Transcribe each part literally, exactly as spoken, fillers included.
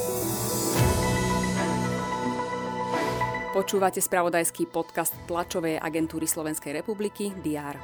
Počúvate spravodajský podcast tlačovej agentúry Slovenskej republiky dé er.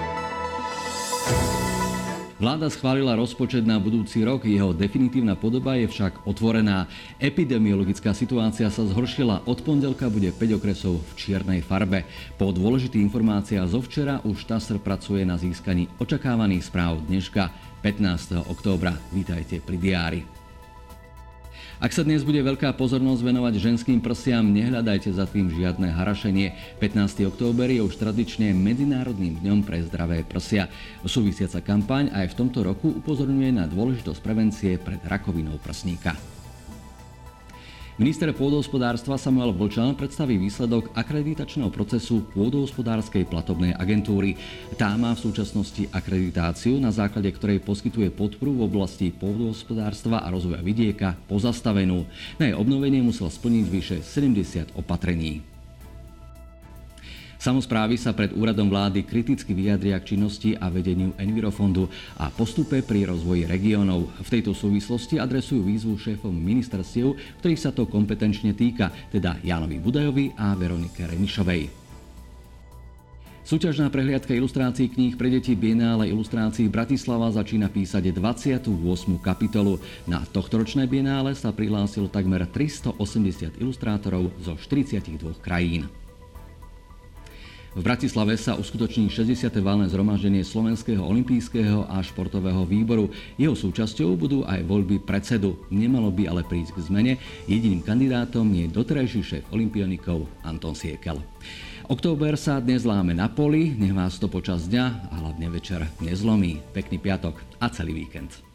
Vláda schválila rozpočet na budúci rok, jeho definitívna podoba je však otvorená. Epidemiologická situácia sa zhoršila, od pondelka bude päť okresov v čiernej farbe. Po dôležitých informáciách zo včera už TASR pracuje na získaní očakávaných správ dneška, pätnásteho októbra. Vítajte pri diári. Ak sa dnes bude veľká pozornosť venovať ženským prsiam, nehľadajte za tým žiadne harašenie. pätnásteho október je už tradične Medzinárodným dňom pre zdravé prsia. Súvisiaca kampaň aj v tomto roku upozorňuje na dôležitosť prevencie pred rakovinou prsníka. Minister pôdohospodárstva Samuel Vlčan predstaví výsledok akreditačného procesu pôdohospodárskej platobnej agentúry. Tá má v súčasnosti akreditáciu, na základe ktorej poskytuje podporu v oblasti pôdohospodárstva a rozvoja vidieka pozastavenú. Na jej obnovenie musel splniť vyše sedemdesiat opatrení. Samosprávy sa pred úradom vlády kriticky vyjadria k činnosti a vedeniu Envirofondu a postupe pri rozvoji regiónov. V tejto súvislosti adresujú výzvu šéfom ministerstiev, ktorých sa to kompetenčne týka, teda Jánovi Budajovi a Veronike Remišovej. Súťažná prehliadka ilustrácií kníh pre deti Bienále ilustrácií Bratislava začína písať dvadsiatu ôsmu kapitolu. Na tohtoročné Bienále sa prihlásilo takmer tristoosemdesiat ilustrátorov zo štyridsaťdva krajín. V Bratislave sa uskutoční šesťdesiate valné zhromaždenie Slovenského olympijského a športového výboru. Jeho súčasťou budú aj voľby predsedu. Nemalo by ale prísť k zmene. Jediným kandidátom je doterajší šéf olympionikov Anton Siekel. Október sa dnes láme na poli, nech vás to počas dňa a hlavne večer nezlomí. Pekný piatok a celý víkend.